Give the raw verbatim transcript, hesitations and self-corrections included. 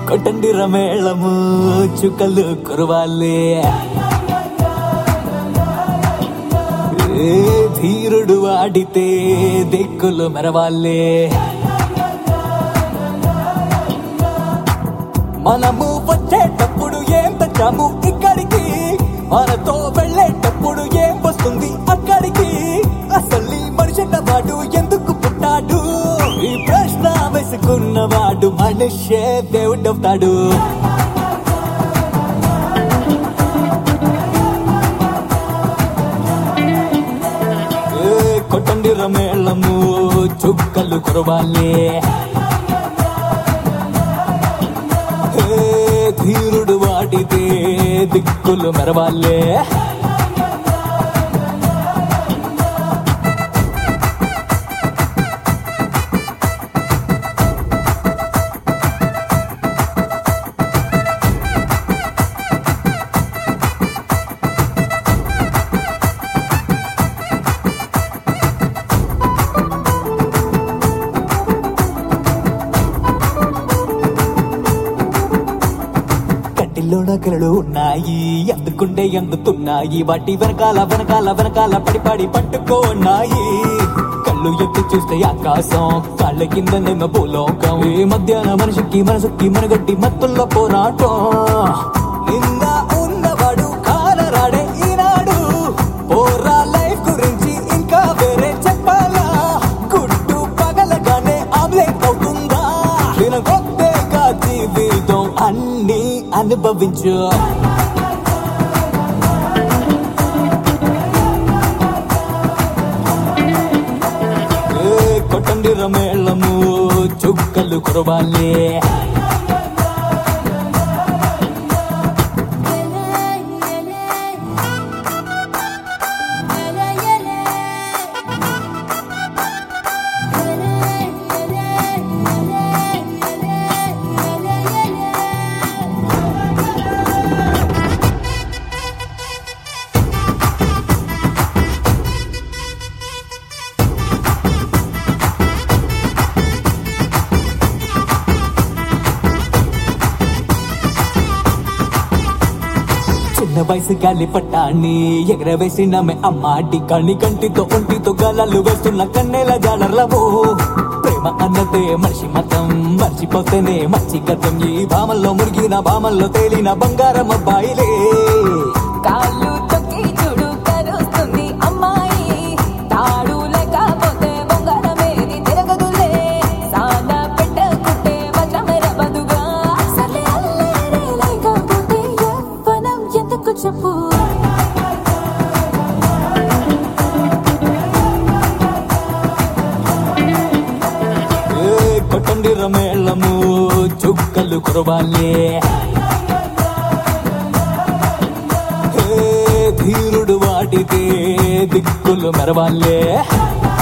కొట్టండి రమేళము చుక్కలు కురవాలి ధీరుడు ఆడితే దిక్కులు మెరవాలి మనము వచ్చేటప్పుడు ఏం తెచ్చాము ఇక్కడికి మనతో వెళ్ళేటప్పుడు ఏం వస్తుంది అక్కడికి అసలు మనిషిన వాడు ఎందుకు పుట్టాడు ఈ ప్రశ్న వేసుకున్నవాడు మనిషే దేవుడవుతాడు కొట్టండి రమేళము చుక్కలు కురవాలి ధీరుడు వాడితే దిక్కులు మెరవాలే కళలు ఉన్నాయి అందుకుంటే అందుతున్నాయి వాటి వెనకాల వెనకాల వెనకాల పడి పడి పట్టుకోన్నాయి కళ్ళు ఎత్తి చూస్తే ఆకాశం కాళ్ళ కిందనేమో భూలోకం ఈ మధ్యాహ్న మనిషికి మనసుకి మనగట్టి మత్తుల్లో పోరాటం నిన్న ఉన్నవాడు కాలరాడే ఈనాడు పోరా లైఫ్ గురించి ఇంకా వేరే చెప్పాలా గుడ్డు పగలగానే ఆమ్లెట్ అవుతుందా వినగొత్తేగా జీవితం అన్ని అనుభవించు కొట్టండి రమేళము చుక్కలు కురవాలి వయసు గాలి పట్టాన్ని ఎగరవేసిన అమ్మాటి కణి కంటితో ఒంటితో గాలాలు వేస్తున్న కన్నెల జాలర్లవో ప్రేమ అన్నదే మనిషి మతం మర్చిపోతేనే మంచి గతం ఈ భామల్లో మురిగిన భామల్లో తేలిన బంగారం అబ్బాయిలే కాళ్ళు తొక్కి చూడు కరుస్తుంది అమ్మాయి తాడు లేకపోతే బంగారమేది తిరగదులే సాన పెట్టకుంటే వజ్రమెరవదుగా సర్లే అల్లరే లేకపోతే యవ్వనం ఎందుకు చెప్పు కొట్టండి రమేళము చుక్కలు కురవాలి ధీరుడు వాడితే దిక్కులు మెరవాలే